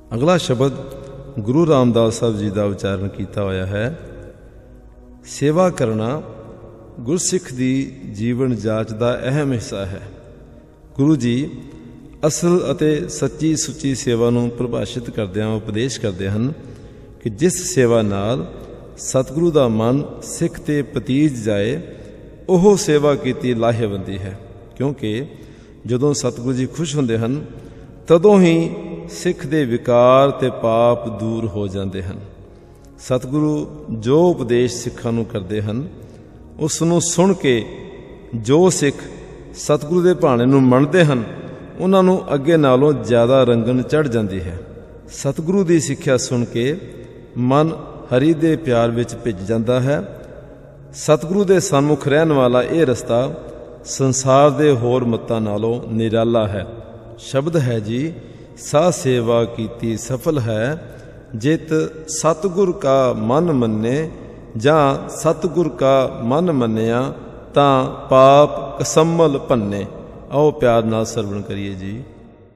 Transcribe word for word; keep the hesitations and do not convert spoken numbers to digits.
ਅਗਲਾ ਸ਼ਬਦ ਗੁਰੂ ਰਾਮਦਾਸ ਸਾਹਿਬ ਜੀ ਦਾ ਉਚਾਰਨ ਕੀਤਾ ਹੋਇਆ ਹੈ। ਸੇਵਾ ਕਰਨਾ ਗੁਰਸਿੱਖ ਦੀ ਜੀਵਨ ਜਾਚ ਦਾ ਅਹਿਮ ਹਿੱਸਾ ਹੈ। ਗੁਰੂ ਜੀ ਅਸਲ ਅਤੇ ਸੱਚੀ ਸੁੱਚੀ ਸੇਵਾ ਨੂੰ ਪਰਿਭਾਸ਼ਿਤ ਕਰਦਿਆਂ ਉਪਦੇਸ਼ ਕਰਦੇ ਹਨ ਕਿ ਜਿਸ ਸੇਵਾ ਨਾਲ ਸਤਿਗੁਰੂ ਦਾ ਮਨ ਸਿੱਖ 'ਤੇ ਪਤੀਜ ਜਾਏ, ਉਹ ਸੇਵਾ ਕੀਤੀ ਲਾਹੇਵੰਦੀ ਹੈ। ਕਿਉਂਕਿ ਜਦੋਂ ਸਤਿਗੁਰੂ ਜੀ ਖੁਸ਼ ਹੁੰਦੇ ਹਨ, ਤਦੋਂ ਹੀ ਸਿੱਖ ਦੇ ਵਿਕਾਰ ਅਤੇ ਪਾਪ ਦੂਰ ਹੋ ਜਾਂਦੇ ਹਨ। ਸਤਿਗੁਰੂ ਜੋ ਉਪਦੇਸ਼ ਸਿੱਖਾਂ ਨੂੰ ਕਰਦੇ ਹਨ, ਉਸ ਨੂੰ ਸੁਣ ਕੇ ਜੋ ਸਿੱਖ ਸਤਿਗੁਰੂ ਦੇ ਭਾਣੇ ਨੂੰ ਮੰਨਦੇ ਹਨ, ਉਹਨਾਂ ਨੂੰ ਅੱਗੇ ਨਾਲੋਂ ਜ਼ਿਆਦਾ ਰੰਗਨ ਚੜ੍ਹ ਜਾਂਦੀ ਹੈ। ਸਤਿਗੁਰੂ ਦੀ ਸਿੱਖਿਆ ਸੁਣ ਕੇ ਮਨ ਹਰੀ ਦੇ ਪਿਆਰ ਵਿੱਚ ਭਿੱਜ ਜਾਂਦਾ ਹੈ। ਸਤਿਗੁਰੂ ਦੇ ਸਨਮੁਖ ਰਹਿਣ ਵਾਲਾ ਇਹ ਰਸਤਾ ਸੰਸਾਰ ਦੇ ਹੋਰ ਮੱਤਾਂ ਨਾਲੋਂ ਨਿਰਾਲਾ ਹੈ। ਸ਼ਬਦ ਹੈ ਜੀ, ਸਾ ਸੇਵਾ ਕੀਤੀ ਸਫਲ ਹੈ, ਜਿਤ ਸਤਿਗੁਰ ਕਾ ਮਨ ਮੰਨੇ, ਜਾਂ ਸਤਿਗੁਰ ਕਾ ਮਨ ਮੰਨਿਆ ਤਾਂ ਪਾਪ ਕਸੰਮਲ ਭੰਨੇ। ਆਓ ਪਿਆਰ ਨਾਲ ਸਰਵਣ ਕਰੀਏ ਜੀ।